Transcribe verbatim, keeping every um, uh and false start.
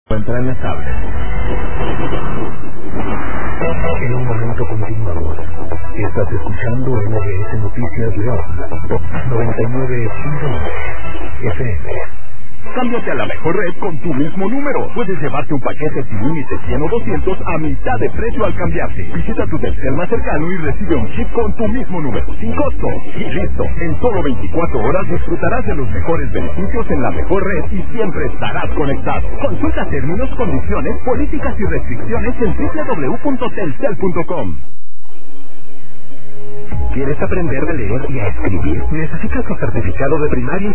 encuentran estables. En un momento continuamos. Estás escuchando N B S Noticias León, noventa y nueve punto nueve F M. Cámbiate a la mejor red con tu mismo número. Puedes llevarte un paquete sin límite cien o doscientos a mitad de precio al cambiarte. Visita tu Telcel más cercano y recibe un chip con tu mismo número, sin costo. Y listo, en solo veinticuatro horas disfrutarás de los mejores beneficios en la mejor red y siempre estarás conectado. Consulta términos, condiciones, políticas y restricciones en doble u doble u doble u punto telcel punto com. ¿Quieres aprender a leer y a escribir? ¿Necesitas tu certificado de primaria?